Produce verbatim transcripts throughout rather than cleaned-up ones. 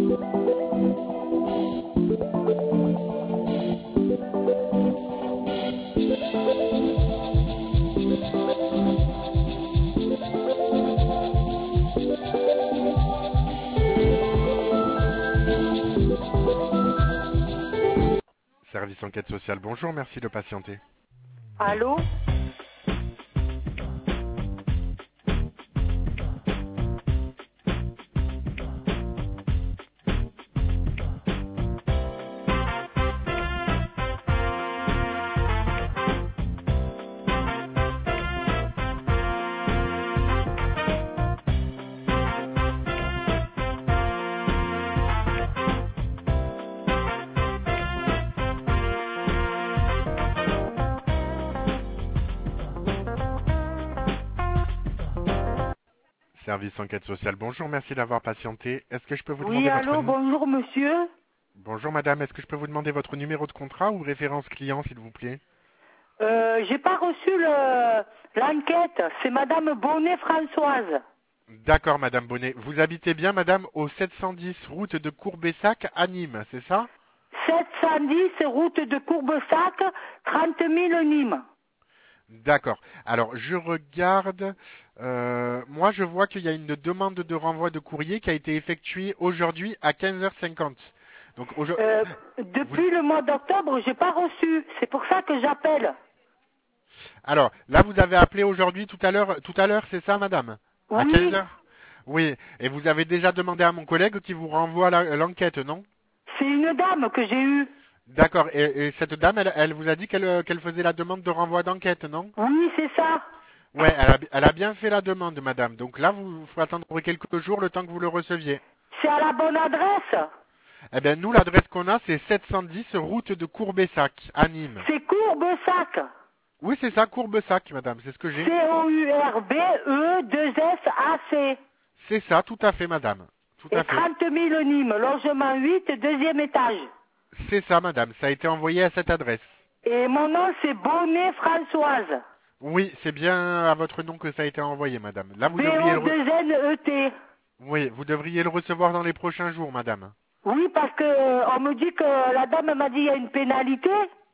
Service enquête sociale, bonjour, merci de patienter. Allô? Service enquête sociale, bonjour, merci d'avoir patienté. Est-ce que je peux vous Oui, demander allô, votre... bonjour monsieur. Bonjour madame, est-ce que je peux vous demander votre numéro de contrat ou référence client s'il vous plaît? Euh, j'ai pas reçu le l'enquête, c'est madame Bonnet Françoise. D'accord madame Bonnet, vous habitez bien madame au sept cent dix route de Courbessac à Nîmes, c'est ça? sept cent dix route de Courbesac, trente mille Nîmes. D'accord. Alors, je regarde. Euh, moi, je vois qu'il y a une demande de renvoi de courrier qui a été effectuée aujourd'hui à quinze heures cinquante. Donc, aujourd'hui, Euh, vous... depuis le mois d'octobre, j'ai pas reçu. C'est pour ça que j'appelle. Alors, là, vous avez appelé aujourd'hui tout à l'heure, tout à l'heure, c'est ça, madame? À quinze Oui, heures. Oui. Et vous avez déjà demandé à mon collègue qui vous renvoie la- l'enquête, non? c'est une dame que j'ai eue. D'accord. Et, et cette dame, elle, elle vous a dit qu'elle euh, qu'elle faisait la demande de renvoi d'enquête, non? Oui, c'est ça. Ouais, elle a, elle a bien fait la demande, madame. Donc là, vous faut attendre quelques jours le temps que vous le receviez. C'est à la bonne adresse. Eh bien, nous, l'adresse qu'on a, c'est sept cent dix route de Courbessac, à Nîmes. C'est Courbesac. Oui, c'est ça, Courbessac, madame, c'est ce que j'ai. C O U R B E deux S A C. C'est ça, tout à fait, madame. Tout Et à fait. trente mille Nîmes, logement huit, deuxième étage. C'est ça, madame, ça a été envoyé à cette adresse. Et mon nom, c'est Bonnet Françoise. Oui, c'est bien à votre nom que ça a été envoyé, madame. Là, vous devriez le, re- B O deux N E T. oui, vous devriez le recevoir dans les prochains jours, madame. Oui, parce que euh, on me dit que la dame m'a dit il y a une pénalité.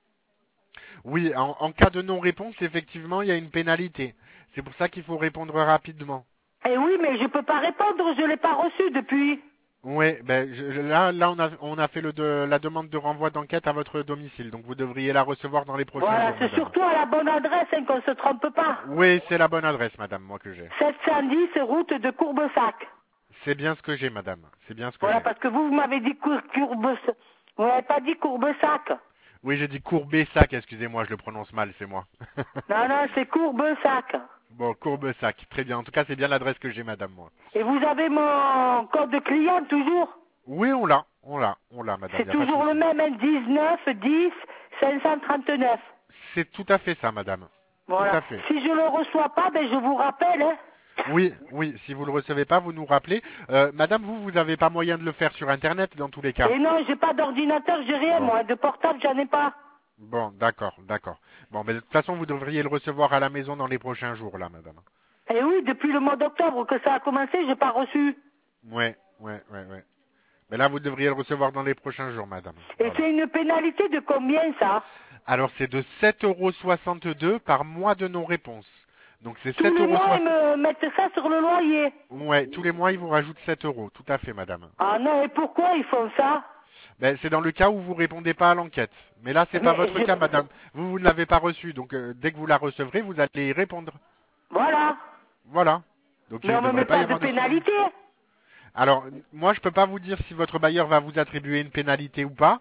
Oui, en, en cas de non-réponse, effectivement, il y a une pénalité. C'est pour ça qu'il faut répondre rapidement. Et oui, mais je peux pas répondre, je l'ai pas reçu depuis. Oui, ben je- je- là, là, on a, on a fait le de, la demande de renvoi d'enquête à votre domicile, donc vous devriez la recevoir dans les prochains Voilà, jours, c'est madame. surtout à la bonne adresse, hein, qu'on se trompe pas. Oui, c'est la bonne adresse, madame, moi que j'ai. sept cent dix route de Courbesac. C'est bien ce que j'ai, madame. C'est bien ce que Voilà, j'ai. parce que vous, vous m'avez dit Cour Courbesac. Vous m'avez pas dit Courbesac. Oui, j'ai dit Courbessac, excusez-moi, je le prononce mal, c'est moi. Non, non, c'est Courbesac. Bon, Courbessac, très bien. En tout cas, c'est bien l'adresse que j'ai, madame, moi. Et vous avez mon code de client toujours? Oui, on l'a, on l'a, on l'a, madame, C'est y a pas de toujours le souci. même, hein, dix-neuf dix cinq cent trente-neuf. C'est tout à fait ça, madame. Tout Voilà. à fait. Si je le reçois pas, ben je vous rappelle, hein. Oui, oui, si vous le recevez pas, vous nous rappelez. Euh, madame, vous, vous avez pas moyen de le faire sur Internet, dans tous les cas. Et non, j'ai pas d'ordinateur, j'ai rien, Bon. moi. De portable, j'en ai pas. Bon, d'accord, d'accord. Bon, mais de toute façon, vous devriez le recevoir à la maison dans les prochains jours, là, madame. Et oui, depuis le mois d'octobre que ça a commencé, j'ai pas reçu. Ouais, ouais, ouais, ouais. Mais là, vous devriez le recevoir dans les prochains jours, madame. Et Voilà. c'est une pénalité de combien, ça? Alors, c'est de sept euros soixante-deux par mois de non-réponse. Donc, c'est Tous sept les euros mois, ils soixante. me mettent ça sur le loyer. Ouais, tous les mois, ils vous rajoutent sept euros. Tout à fait, madame. Ah non, et pourquoi ils font ça? Ben, c'est dans le cas où vous répondez pas à l'enquête. Mais là, c'est pas Mais votre je- cas, madame. Vous, vous ne l'avez pas reçu. Donc, euh, dès que vous la recevrez, vous allez y répondre. Voilà. Voilà. Donc, il Mais ne on me devrait met pas y pas de avoir de soucis. pénalité. Alors, moi, je peux pas vous dire si votre bailleur va vous attribuer une pénalité ou pas.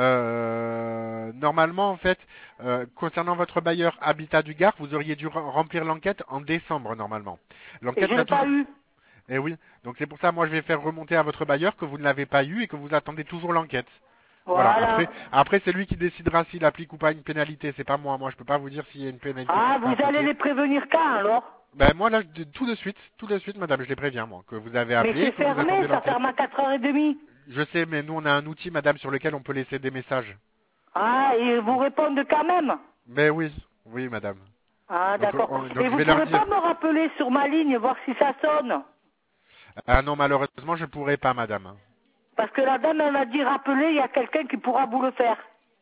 Euh, normalement, en fait, euh, concernant votre bailleur Habitat du Gard, vous auriez dû re- remplir l'enquête en décembre, normalement. Et L'enquête je n'a l'ai pas toujours... eu. Eh oui. Donc, c'est pour ça, moi, je vais faire remonter à votre bailleur que vous ne l'avez pas eu et que vous attendez toujours l'enquête. Voilà. Voilà. Après, après, c'est lui qui décidera s'il applique ou pas une pénalité. C'est pas moi. Moi, je peux pas vous dire s'il y a une pénalité qui Ah, sera vous allez appliquée. les prévenir quand, alors? Ben, moi, là, de- tout de suite, tout de suite, madame, je les préviens, moi, que vous avez Mais appelé et c'est que vous fermé, attendez ça l'enquête. ferme à quatre heures trente. Je sais, mais nous, on a un outil, madame, sur lequel on peut laisser des messages. Ah, ils vous répondent quand même? Ben oui, oui, madame. Ah, Donc, d'accord. on- donc Et je vous vais leur pourrez dire. pas me rappeler sur ma ligne, voir si ça sonne? Ah non, malheureusement, je pourrais pas, madame. Parce que la dame, elle m'a dit, rappelez, il y a quelqu'un qui pourra vous le faire.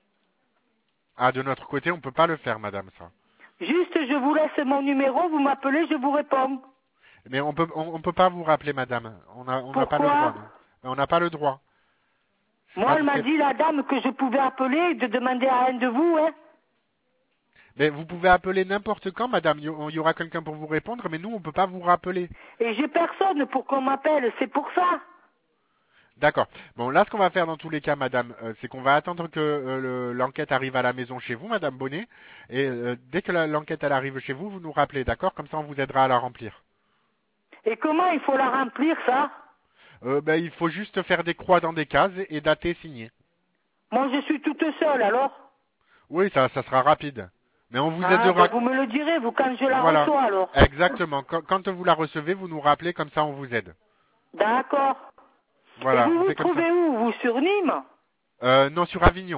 Ah, de notre côté, on peut pas le faire, madame, ça. Juste, je vous laisse mon numéro, vous m'appelez, je vous réponds. Mais on peut, on, on peut pas vous rappeler, madame. On a, on n'a pas le Pourquoi? droit, non. Mais on n'a pas le droit. Moi, Ça, elle m'a c'est- dit, la dame, que je pouvais appeler et de demander à un de vous, hein. Mais vous pouvez appeler n'importe quand, madame. Il y il y aura quelqu'un pour vous répondre, mais nous, on peut pas vous rappeler. Et j'ai personne pour qu'on m'appelle, c'est pour ça. D'accord. Bon, là, ce qu'on va faire dans tous les cas, madame, euh, c'est qu'on va attendre que euh, le- l'enquête arrive à la maison chez vous, madame Bonnet. Et euh, dès que la- l'enquête elle arrive chez vous, vous nous rappelez, d'accord? Comme ça, on vous aidera à la remplir. Et comment il faut la remplir, ça? Euh, ben, il faut juste faire des croix dans des cases et, et dater, signer. Moi, je suis toute seule, alors. Oui, ça, ça sera rapide. Mais on vous Ah, aidera. ben, vous me le direz, vous, quand je la Voilà. reçois, alors. Exactement. Quand, quand vous la recevez, vous nous rappelez, comme ça, on vous aide. D'accord. Voilà, Et vous on vous fait comme ça. trouvez où, vous, sur Nîmes? Euh, non, sur Avignon.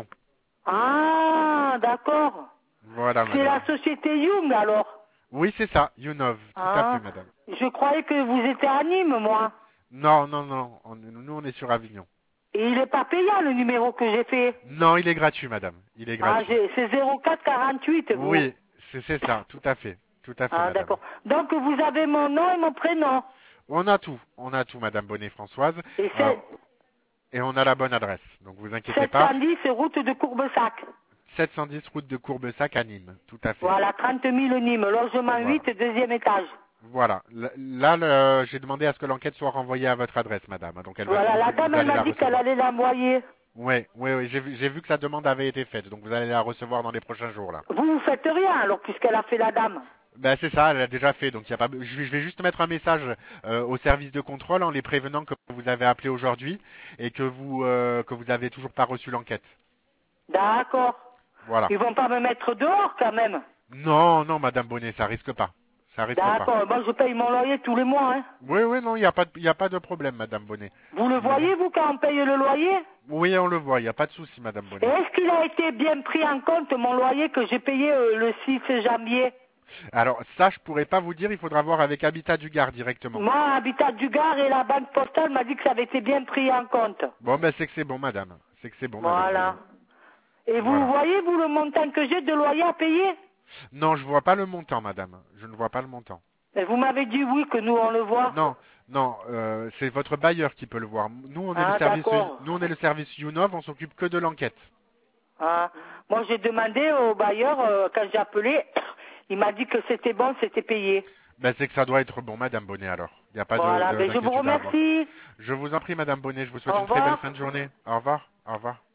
Ah, d'accord. Voilà, C'est madame. la société Young, alors. Oui, c'est ça, Younov. Tout à fait, Ah, madame. je croyais que vous étiez à Nîmes, moi. Non, non, non. On- nous, on est sur Avignon. Et il n'est pas payant, le numéro que j'ai fait. Non, il est gratuit, madame. Il est Ah, gratuit. j'ai- c'est zéro quatre quarante-huit, vous. Oui, c'est c'est ça, tout à fait. Tout à fait, Ah, madame. d'accord. Donc, vous avez mon nom et mon prénom. On a tout. On a tout, madame Bonnet-Françoise. Et Euh, c'est et on a la bonne adresse. Donc, vous inquiétez pas. sept cent dix, route de Courbesac. sept cent dix route de Courbesac à Nîmes. Tout à fait. Voilà, trente mille Nîmes, logement Voilà. huit, deuxième étage. Voilà. L- Là, le- j'ai demandé à ce que l'enquête soit renvoyée à votre adresse, madame. Donc, elle va, Voilà, vous, la vous dame, allez elle la m'a dit qu'elle recevoir. allait l'envoyer. Oui, oui, oui. J'ai vu, j'ai vu que la demande avait été faite. Donc, vous allez la recevoir dans les prochains jours, là. Vous, vous faites rien, alors, puisqu'elle a fait la dame. Ben c'est ça, elle a déjà fait, donc il y a pas. Je vais je vais juste mettre un message euh, au service de contrôle en les prévenant que vous avez appelé aujourd'hui et que vous euh, que vous avez toujours pas reçu l'enquête. D'accord. Voilà. Ils vont pas me mettre dehors, quand même. Non, non, Madame Bonnet, ça risque pas, ça risque pas. D'accord. Moi, je paye mon loyer tous les mois, hein. Oui, oui, non, il y a pas, de- il y a pas de problème, Madame Bonnet. Vous le voyez, vous, quand on paye le loyer? Oui, on le voit, il y a pas de souci, Madame Et Bonnet. est-ce qu'il a été bien pris en compte, mon loyer, que j'ai payé euh, le six janvier? Alors ça, je pourrais pas vous dire, il faudra voir avec Habitat du Gard directement. Moi, Habitat du Gard et la banque postale m'a dit que ça avait été bien pris en compte. Bon, ben c'est que c'est bon, Madame, c'est que c'est bon, Madame. Voilà. Et vous Voilà. voyez, vous, le montant que j'ai de loyer à payer? Non, je vois pas le montant, Madame. Je ne vois pas le montant. Et vous m'avez dit oui, que nous, on le voit. Non, non, euh, c'est votre bailleur qui peut le voir. Nous, on est Ah, le service, d'accord. nous, on est le service Younov, on s'occupe que de l'enquête. Ah. Moi, j'ai demandé au bailleur, euh, quand j'ai appelé, il m'a dit que c'était bon, c'était payé. Ben, c'est que ça doit être bon, Madame Bonnet, alors. Il n'y a pas Voilà, de, de- ben, je vous d'inquiétude à avoir. remercie. Je vous en prie, Madame Bonnet, je vous souhaite Au une très revoir. belle fin de journée. Au revoir, au revoir.